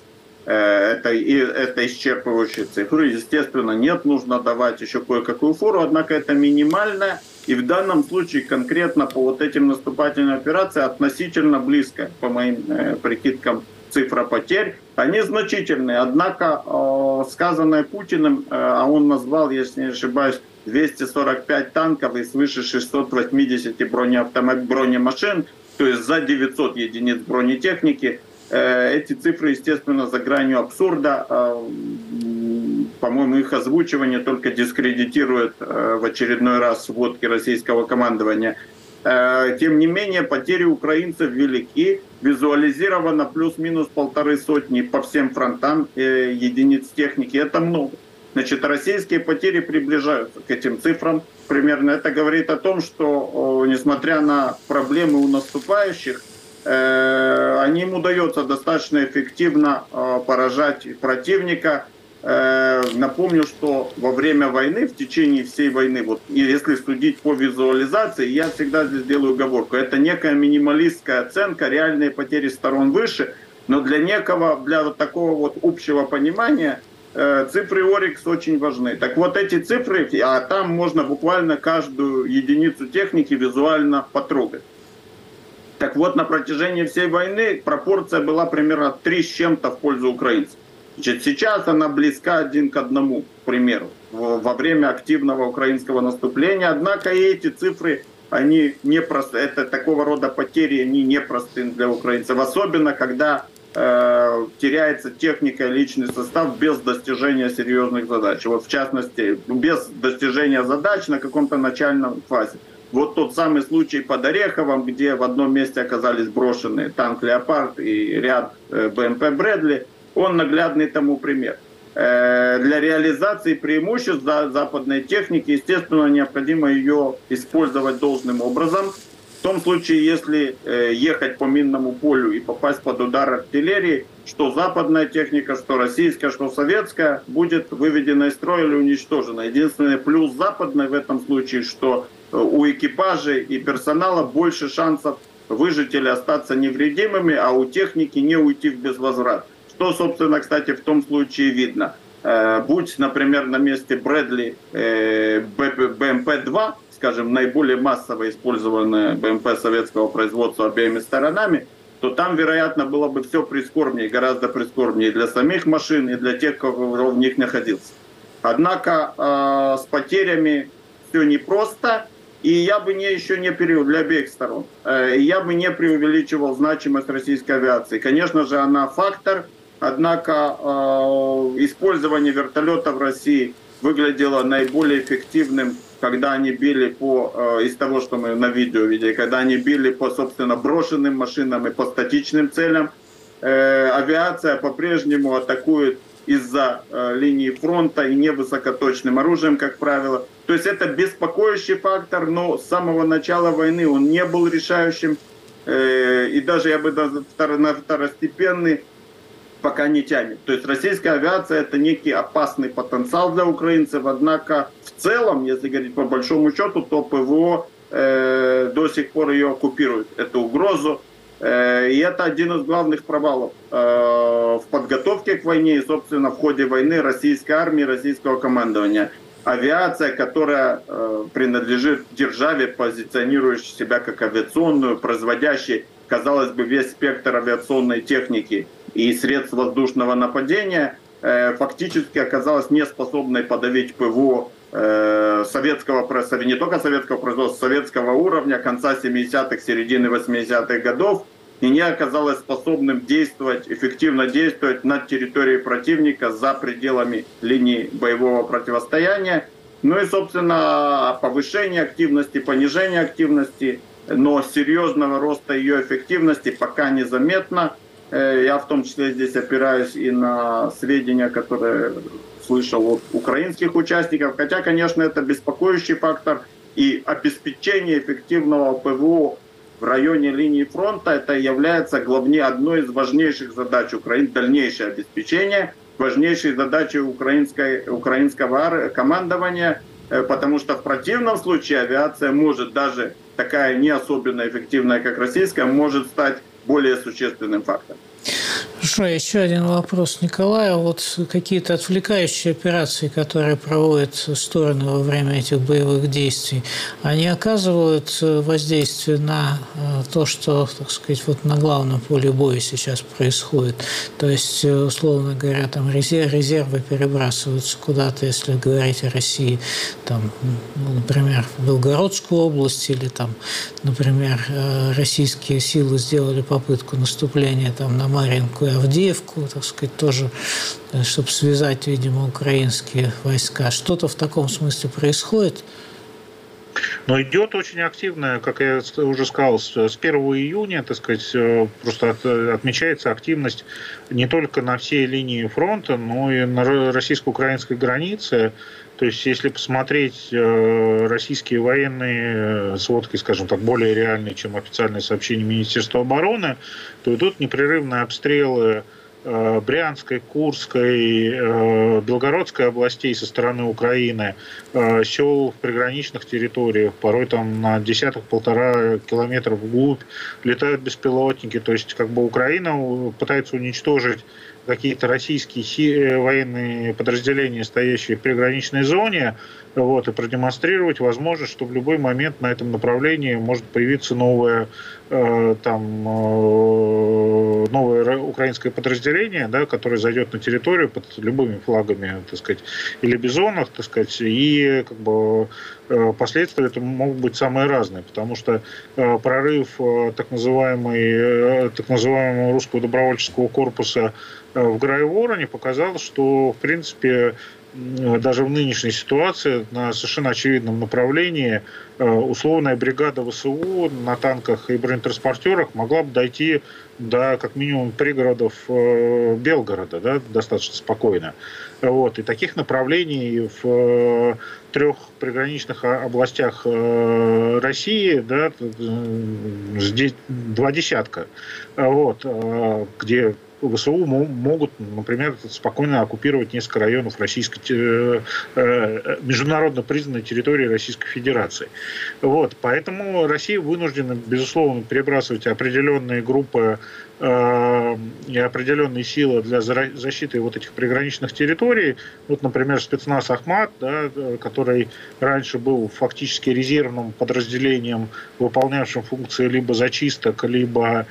это исчерпывающие цифры. Естественно, нет, нужно давать еще кое-какую фору, однако это минимально, и в данном случае конкретно по вот этим наступательным операциям относительно близко, по моим прикидкам, цифра потерь. Они значительные, однако сказанное Путиным, а он назвал, если не ошибаюсь, 245 танков и свыше 680 бронемашин, то есть за 900 единиц бронетехники. Эти цифры, естественно, за гранью абсурда. По-моему, их озвучивание только дискредитирует в очередной раз сводки российского командования. Тем не менее, потери украинцев велики. Визуализировано плюс-минус 150 по всем фронтам единиц техники. Это много. Значит, российские потери приближаются к этим цифрам. Примерно это говорит о том, что, несмотря на проблемы у наступающих, им удается достаточно эффективно поражать противника. Напомню, что во время войны, в течение всей войны, вот если судить по визуализации, я всегда здесь делаю оговорку, это некая минималистская оценка, реальные потери сторон выше, но для вот такого вот общего понимания цифры Орикс очень важны. Так вот эти цифры, а там можно буквально каждую единицу техники визуально потрогать. Так вот, на протяжении всей войны пропорция была примерно 3 с чем-то в пользу украинцев. Значит, сейчас она близка 1 к 1, к примеру, во время активного украинского наступления. Однако и эти цифры, они непросты. Это такого рода потери, они непросты для украинцев. Особенно, когда теряется техника и личный состав без достижения серьезных задач. Вот в частности, без достижения задач на каком-то начальном фазе. Вот тот самый случай под Ореховым, где в одном месте оказались брошены танк «Леопард» и ряд БМП «Брэдли», он наглядный тому пример. Для реализации преимуществ западной техники, естественно, необходимо ее использовать должным образом. В том случае, если ехать по минному полю и попасть под удар артиллерии, что западная техника, что российская, что советская, будет выведена из строя или уничтожена. Единственный плюс западной в этом случае, что у экипажей и персонала больше шансов выжить или остаться невредимыми, а у техники не уйти в безвозврат. Что, собственно, кстати, в том случае видно. Будь, например, на месте Брэдли БМП-2, скажем, наиболее массово использованная БМП советского производства обеими сторонами, то там, вероятно, было бы все прискорбнее, гораздо прискорбнее для самих машин и для тех, кто в них находился. Однако с потерями все непросто, и я бы для обеих сторон, я бы не преувеличивал значимость российской авиации. Конечно же, она фактор, однако использование вертолетов в России выглядело наиболее эффективным, когда они били из того, что мы на видео видели, когда они били по, собственно, брошенным машинам и по статичным целям. Авиация по-прежнему атакует из-за линии фронта и невысокоточным оружием, как правило. То есть это беспокоящий фактор, но с самого начала войны он не был решающим, и даже я бы на второстепенный пока не тянет. То есть российская авиация — это некий опасный потенциал для украинцев, однако в целом, если говорить по большому счету, то ПВО до сих пор ее оккупирует, эту угрозу. И это один из главных провалов в подготовке к войне и, собственно, в ходе войны российской армии, российского командования. Авиация, которая принадлежит державе, позиционирующей себя как авиационную, производящей, казалось бы, весь спектр авиационной техники и средств воздушного нападения, фактически оказалась неспособной подавить ПВО не только советского производства, советского уровня конца 70-х, середины 80-х годов, и не оказалось способным эффективно действовать на территории противника за пределами линии боевого противостояния. Ну и, собственно, повышение активности, понижение активности, но серьезного роста ее эффективности пока незаметно. Я в том числе здесь опираюсь и на сведения, которые слышал от украинских участников. Хотя, конечно, это беспокоящий фактор. И обеспечение эффективного ПВО в районе линии фронта это является одной из важнейших задач Украины. Дальнейшее обеспечение важнейшей задачей украинского командования. Потому что в противном случае авиация может, даже такая не особенно эффективная, как российская, может стать более существенным фактором. Хорошо, еще один вопрос Николаю. Вот какие-то отвлекающие операции, которые проводят стороны во время этих боевых действий, они оказывают воздействие на то, что, так сказать, вот на главном поле боя сейчас происходит? То есть, условно говоря, там резервы перебрасываются куда-то, если говорить о России, там, например, в Белгородскую область, или там, например, российские силы сделали попытку наступления там на Марьинку и Авдеевку, так сказать, тоже, чтобы связать, видимо, украинские войска. Что-то в таком смысле происходит? Но идет очень активно, как я уже сказал, с 1 июня, так сказать, просто отмечается активность не только на всей линии фронта, но и на российско-украинской границе. То есть, если посмотреть российские военные сводки, скажем так, более реальные, чем официальные сообщения Министерства обороны, то идут непрерывные обстрелы Брянской, Курской, Белгородской областей со стороны Украины, сел в приграничных территориях, порой там на десяток-полтора километров вглубь летают беспилотники. То есть как бы Украина пытается уничтожить какие-то российские военные подразделения, стоящие в приграничной зоне, вот, и продемонстрировать возможность, что в любой момент на этом направлении может появиться новое украинское подразделение, да, которое зайдет на территорию под любыми флагами, так сказать, или бизонов, так сказать, и как бы последствия это могут быть самые разные, потому что прорыв так называемого русского добровольческого корпуса в Грайвороне показал, что, в принципе, даже в нынешней ситуации на совершенно очевидном направлении условная бригада ВСУ на танках и бронетранспортерах могла бы дойти до как минимум пригородов Белгорода, да, достаточно спокойно. Вот. И таких направлений в 3 приграничных областях России, да, здесь 2 десятка, вот, где ВСУ могут, например, спокойно оккупировать несколько районов международно признанной территории Российской Федерации. Вот. Поэтому Россия вынуждена, безусловно, перебрасывать определенные группы и определенные силы для защиты вот этих приграничных территорий. Вот, например, спецназ «Ахмат», да, который раньше был фактически резервным подразделением, выполнявшим функции либо зачисток, либо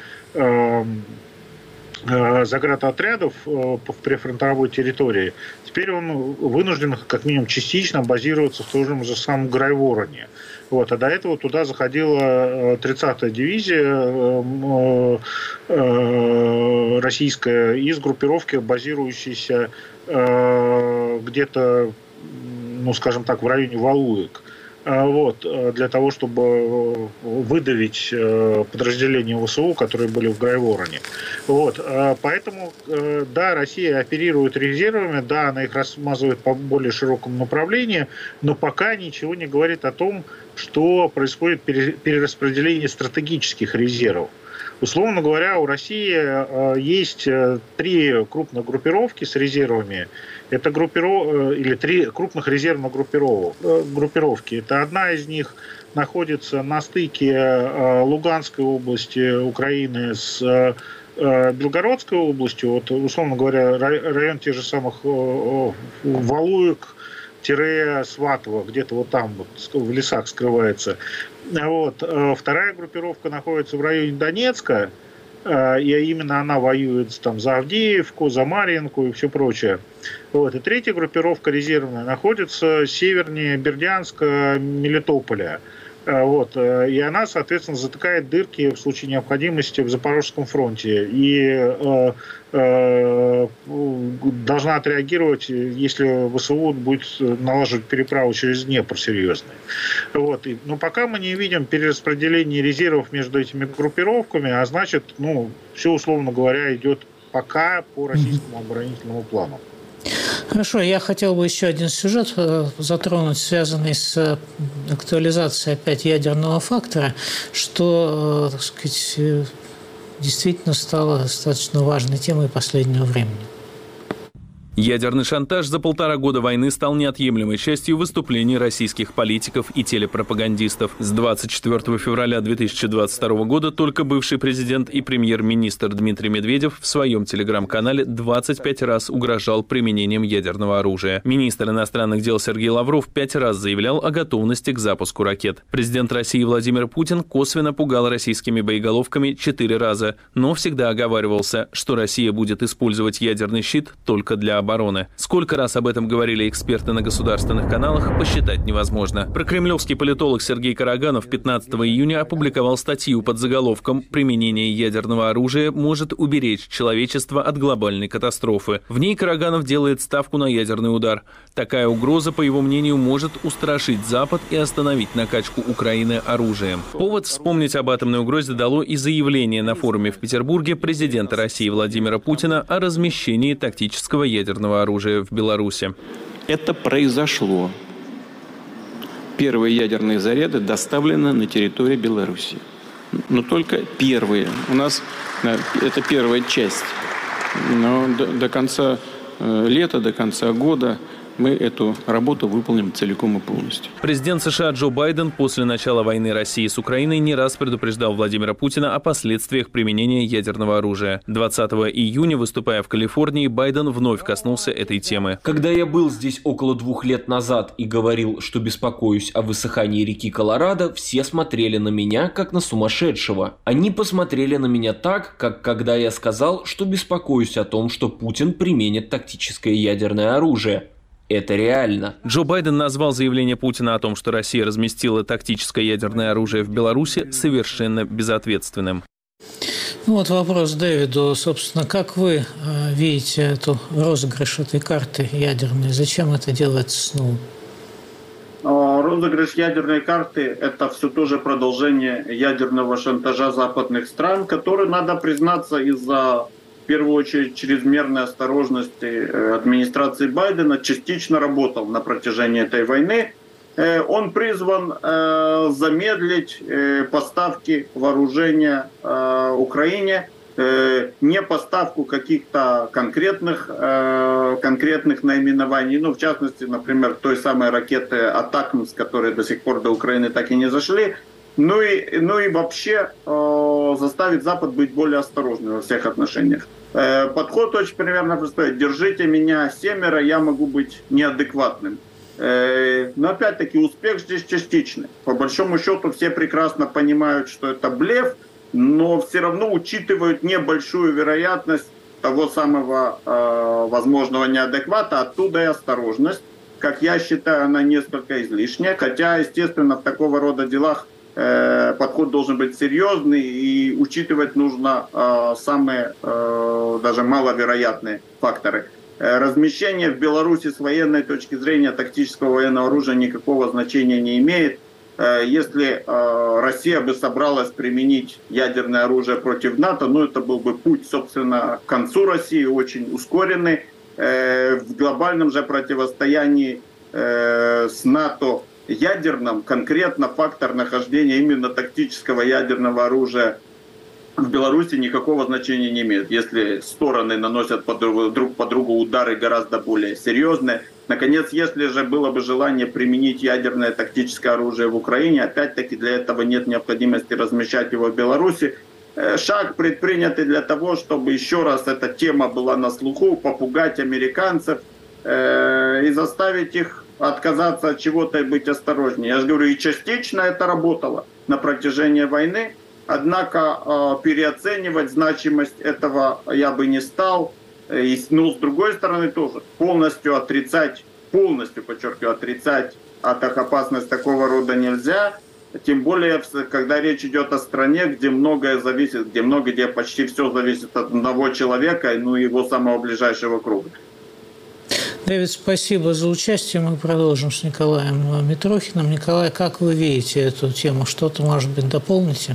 заградотрядов в прифронтовой территории, теперь он вынужден как минимум частично базироваться в том же самом Грайвороне. Вот. А до этого туда заходила 30-я дивизия российская из группировки, базирующейся где-то, ну, скажем так, в районе Валуек. Вот, для того, чтобы выдавить подразделения ВСУ, которые были в Грайвороне. Вот, поэтому, да, Россия оперирует резервами, да, она их размазывает по более широкому направлению, но пока ничего не говорит о том, что происходит перераспределение стратегических резервов. Условно говоря, у России есть 3 крупных группировки с резервами. Это или 3 крупных резервных группировки. Это одна из них находится на стыке Луганской области Украины с Белгородской областью. Вот, условно говоря, район тех же самых Валуек, Сватово, где-то вот там вот в лесах скрывается. Вот. Вторая группировка находится в районе Донецка, и именно она воюет там за Авдеевку, за Марьинку и все прочее. Вот. И третья группировка резервная находится севернее Бердянска, Мелитополя. Вот. И она, соответственно, затыкает дырки в случае необходимости в Запорожском фронте. И должна отреагировать, если ВСУ будет налаживать переправу через Днепр серьезные. Вот. Но пока мы не видим перераспределения резервов между этими группировками, а значит, ну, все, условно говоря, идет пока по российскому оборонительному плану. Хорошо, я хотел бы еще один сюжет затронуть, связанный с актуализацией опять ядерного фактора, что, так сказать, действительно стало достаточно важной темой последнего времени. Ядерный шантаж за 1,5 года войны стал неотъемлемой частью выступлений российских политиков и телепропагандистов. С 24 февраля 2022 года только бывший президент и премьер-министр Дмитрий Медведев в своем телеграм-канале 25 раз угрожал применением ядерного оружия. Министр иностранных дел Сергей Лавров 5 раз заявлял о готовности к запуску ракет. Президент России Владимир Путин косвенно пугал российскими боеголовками 4 раза, но всегда оговаривался, что Россия будет использовать ядерный щит только для обороны. Сколько раз об этом говорили эксперты на государственных каналах, посчитать невозможно. Прокремлевский политолог Сергей Караганов 15 июня опубликовал статью под заголовком «Применение ядерного оружия может уберечь человечество от глобальной катастрофы». В ней Караганов делает ставку на ядерный удар. Такая угроза, по его мнению, может устрашить Запад и остановить накачку Украины оружием. Повод вспомнить об атомной угрозе дало и заявление на форуме в Петербурге президента России Владимира Путина о размещении тактического ядерного оружия в Беларуси. Это произошло. Первые ядерные заряды доставлены на территорию Беларуси. Но только первые. У нас это первая часть. Но до конца лета, до конца года мы эту работу выполним целиком и полностью. Президент США Джо Байден после начала войны России с Украиной не раз предупреждал Владимира Путина о последствиях применения ядерного оружия. 20 июня, выступая в Калифорнии, Байден вновь коснулся этой темы. Когда я был здесь около 2 лет назад и говорил, что беспокоюсь о высыхании реки Колорадо, все смотрели на меня как на сумасшедшего. Они посмотрели на меня так, как когда я сказал, что беспокоюсь о том, что Путин применит тактическое ядерное оружие. Это реально. Джо Байден назвал заявление Путина о том, что Россия разместила тактическое ядерное оружие в Беларуси, совершенно безответственным. Вот вопрос Дэвиду. Собственно, как вы видите эту розыгрыш этой карты ядерной? Зачем это делается снова? Розыгрыш ядерной карты – это все тоже продолжение ядерного шантажа западных стран, который, надо признаться, из-за, в первую очередь, чрезмерной осторожности администрации Байдена частично работал на протяжении этой войны. Он призван замедлить поставки вооружения Украине, не поставку каких-то конкретных наименований, в частности, например, той самой ракеты «Атакмс», которые до сих пор до Украины так и не зашли, ну и вообще заставить Запад быть более осторожным во всех отношениях. Подход очень примерно простой. Держите меня 7, я могу быть неадекватным. Но опять-таки успех здесь частичный. По большому счету все прекрасно понимают, что это блеф, но все равно учитывают небольшую вероятность того самого возможного неадеквата, оттуда и осторожность. Как я считаю, она несколько излишняя, хотя, естественно, в такого рода делах подход должен быть серьезный, и учитывать нужно самые даже маловероятные факторы. Размещение в Беларуси с военной точки зрения тактического военного оружия никакого значения не имеет. Если Россия бы собралась применить ядерное оружие против НАТО, это был бы путь, собственно, к концу России, очень ускоренный. В глобальном же противостоянии с НАТО ядерном конкретно фактор нахождения именно тактического ядерного оружия в Беларуси никакого значения не имеет. Если стороны наносят друг по другу удары гораздо более серьезные. Наконец, если же было бы желание применить ядерное тактическое оружие в Украине, опять-таки для этого нет необходимости размещать его в Беларуси. Шаг предпринятый для того, чтобы еще раз эта тема была на слуху, попугать американцев и заставить их отказаться от чего-то и быть осторожнее. Я же говорю, и частично это работало на протяжении войны. Однако переоценивать значимость этого я бы не стал. Но с другой стороны тоже полностью отрицать опасность такого рода нельзя. Тем более, когда речь идет о стране, где многое зависит, где почти все зависит от одного человека, его самого ближайшего круга. Дэвид, спасибо за участие. Мы продолжим с Николаем Митрохиным. Николай, как вы видите эту тему? Что-то, может быть, дополните?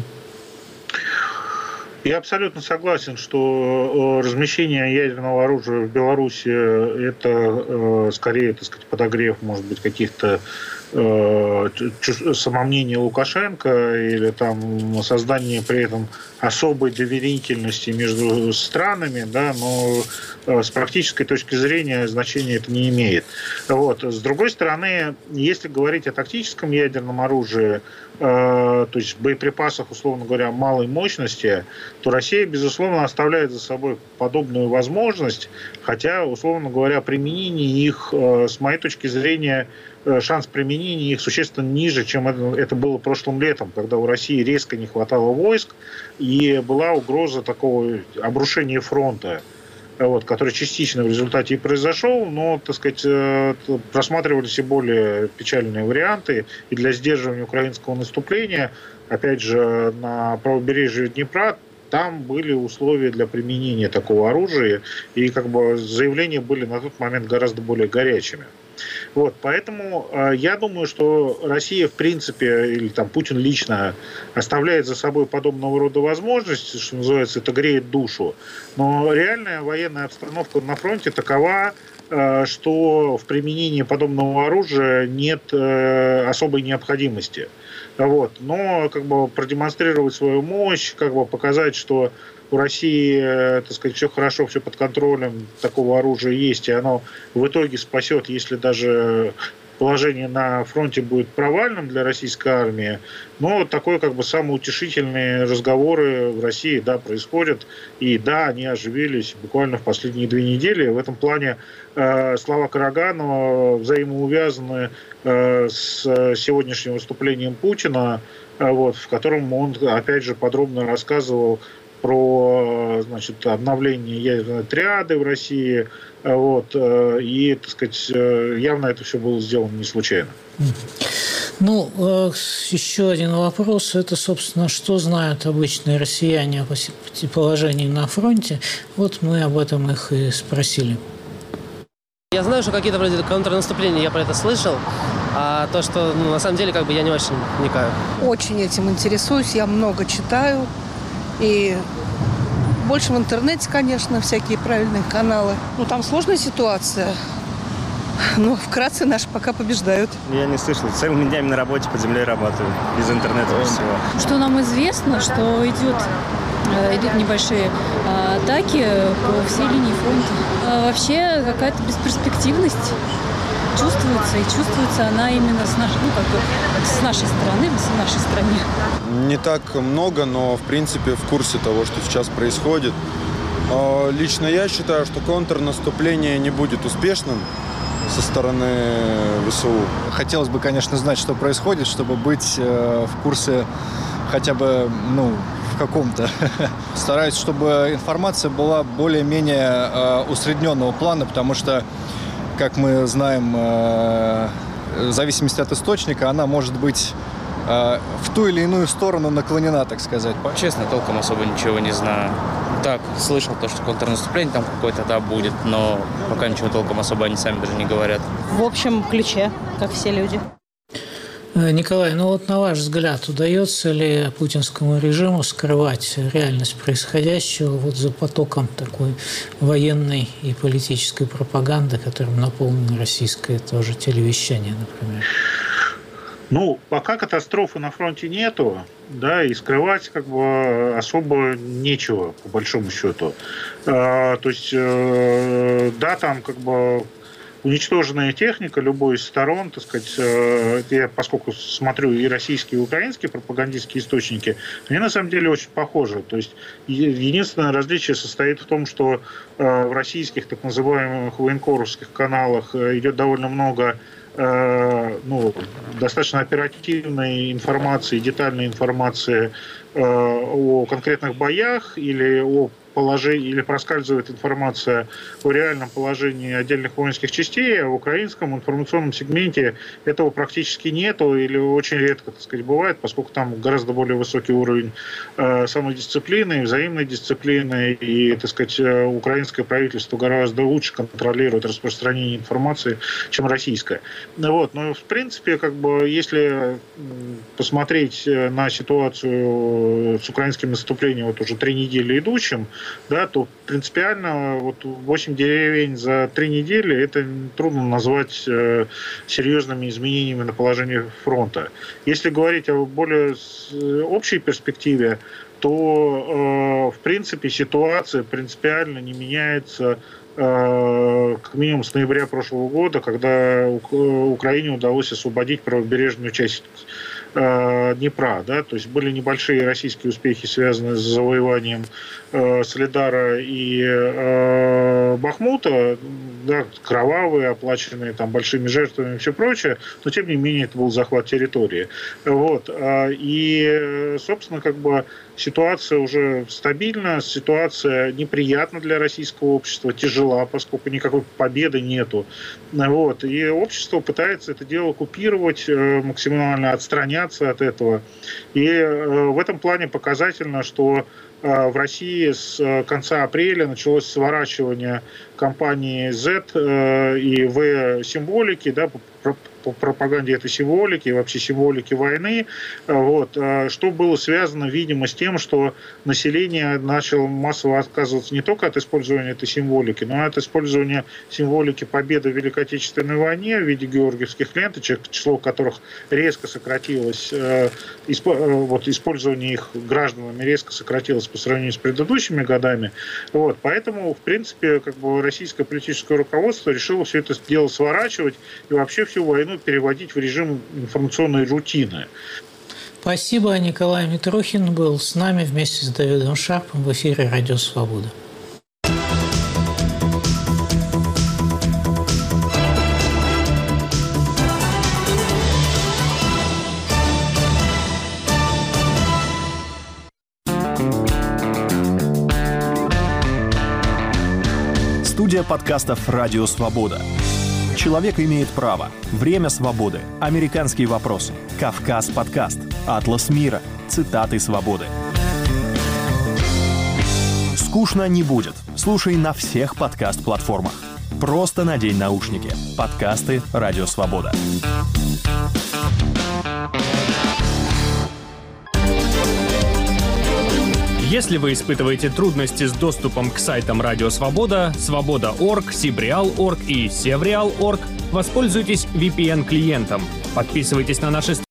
Я абсолютно согласен, что размещение ядерного оружия в Беларуси – это скорее, подогрев, может быть, каких-то самомнений Лукашенко или создание при этом особой доверительности между странами, но с практической точки зрения значения это не имеет. С другой стороны, если говорить о тактическом ядерном оружии, то есть боеприпасах, условно говоря, малой мощности, то Россия, безусловно, оставляет за собой подобную возможность, хотя, условно говоря, применение их, с моей точки зрения, шанс применения их существенно ниже, чем это было прошлым летом, когда у России резко не хватало войск и была угроза такого обрушения фронта, который частично в результате и произошел, но, просматривались и более печальные варианты. И для сдерживания украинского наступления, опять же, на правобережье Днепра, там были условия для применения такого оружия, и заявления были на тот момент гораздо более горячими. Поэтому я думаю, что Россия, в принципе, или Путин лично оставляет за собой подобного рода возможности, что называется, это греет душу. Но реальная военная обстановка на фронте такова, что в применении подобного оружия нет особой необходимости. Вот. Но как бы продемонстрировать свою мощь, как бы показать, что у России, так сказать, все хорошо, все под контролем, такого оружия есть, и оно в итоге спасет, если даже положение на фронте будет провальным для российской армии, но такой как бы самоутешительные разговоры в России, да, происходят, и да, они оживились буквально в последние 2 недели. В этом плане слова Караганова взаимоувязаны с сегодняшним выступлением Путина, вот, в котором он, опять же, подробно рассказывал про, значит, обновление ядерной триады в России, вот, и, так сказать, явно это все было сделано не случайно. Ну, еще один вопрос. Это, собственно, что знают обычные россияне о положении на фронте? Вот мы об этом их и спросили. Я знаю, что какие-то вроде контрнаступления, я про это слышал, а то, что на самом деле, как бы я не очень вникаю. Очень этим интересуюсь, я много читаю. И больше в интернете, конечно, всякие правильные каналы. Ну, там сложная ситуация. Но вкратце наши пока побеждают. Я не слышал. Целыми днями на работе под землей работаю. Без интернета, без всего. Что нам известно, что идут небольшие атаки по всей линии фронта. Вообще какая-то бесперспективность чувствуется она именно с нашей стороны, в нашей стране. Не так много, но в принципе в курсе того, что сейчас происходит. Лично я считаю, что контрнаступление не будет успешным со стороны ВСУ. Хотелось бы, конечно, знать, что происходит, чтобы быть в курсе хотя бы, в каком-то. Стараюсь, чтобы информация была более-менее усредненного плана, потому что, как мы знаем, в зависимости от источника, она может быть в ту или иную сторону наклонена, так сказать. Честно, толком особо ничего не знаю. Так, слышал то, что контрнаступление там какое-то, да, будет, но пока ничего толком особо они сами даже не говорят. В общем ключе, как все люди. Николай, вот на ваш взгляд, удается ли путинскому режиму скрывать реальность происходящего вот за потоком такой военной и политической пропаганды, которым наполнено российское тоже телевещание, например? Пока катастрофы на фронте нету, да, и скрывать как бы особо нечего, по большому счету. То есть, да, там как бы уничтоженная техника любой из сторон, так сказать, я, поскольку смотрю и российские, и украинские пропагандистские источники, они на самом деле очень похожи. То есть единственное различие состоит в том, что в российских так называемых военкоровских каналах идет довольно много достаточно оперативной информации, детальной информации о конкретных боях или о положении, или проскальзывает информация о реальном положении отдельных воинских частей, а в украинском информационном сегменте этого практически нету или очень редко, так сказать, бывает, поскольку там гораздо более высокий уровень самодисциплины, взаимной дисциплины, и, так сказать, украинское правительство гораздо лучше контролирует распространение информации, чем российское. Но, в принципе, как бы, если посмотреть на ситуацию с украинским наступлением уже 3 недели идущим, да, то принципиально 8 деревень за 3 недели это трудно назвать серьезными изменениями на положении фронта. Если говорить о более общей перспективе, то в принципе ситуация принципиально не меняется как минимум с ноября прошлого года, когда Украине удалось освободить правобережную часть Днепра, да, то есть были небольшие российские успехи, связанные с завоеванием Солидара и Бахмута, да, кровавые, оплаченные там большими жертвами и все прочее, но тем не менее это был захват территории. И, собственно, как бы ситуация уже стабильна, ситуация неприятна для российского общества, тяжела, поскольку никакой победы нету. И общество пытается это дело купировать, максимально отстраняться от этого. И в этом плане показательно, что в России с конца апреля началось сворачивание компании Z и V символики, да, по пропаганде этой символики и вообще символики войны, вот, что было связано, видимо, с тем, что население начало массово отказываться не только от использования этой символики, но и от использования символики победы в Великой Отечественной войне в виде георгиевских ленточек, число которых резко сократилось, вот, использование их гражданами резко сократилось по сравнению с предыдущими годами. Вот, поэтому, в принципе, как бы российское политическое руководство решило все это дело сворачивать и вообще всю войну переводить в режим информационной рутины. Спасибо. Николай Митрохин был с нами вместе с Давидом Шарпом в эфире «Радио Свобода». Студия подкастов «Радио Свобода». «Человек имеет право», «Время свободы», «Американские вопросы», «Кавказ подкаст», «Атлас мира», «Цитаты свободы». Скучно не будет. Слушай на всех подкаст-платформах. Просто надень наушники. Подкасты «Радио Свобода». Если вы испытываете трудности с доступом к сайтам Радио Свобода, Свобода.орг, Сибреал.орг и Севреал.орг, воспользуйтесь VPN-клиентом. Подписывайтесь на наши